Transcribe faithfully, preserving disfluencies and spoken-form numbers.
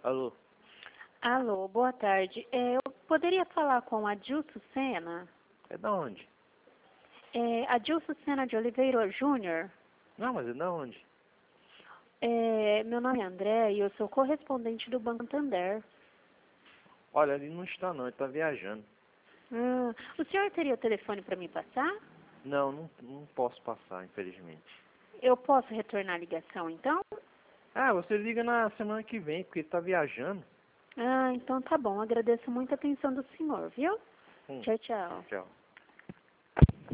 Alô? Alô, boa tarde. É, eu poderia falar com a Dilso Sena? É da onde? É, a Dilso Sena de Oliveira Júnior? Não, mas é da onde? É, meu nome é André e eu sou correspondente do Banco Santander. Olha, ele não está não, ele está viajando. Hum, o senhor teria o telefone para me passar? Não, não, não posso passar, infelizmente. Eu posso retornar a ligação, então? Ah, você liga na semana que vem, porque ele está viajando. Ah, então tá bom. Agradeço muito a atenção do senhor, viu? Hum, Tchau, tchau. tchau.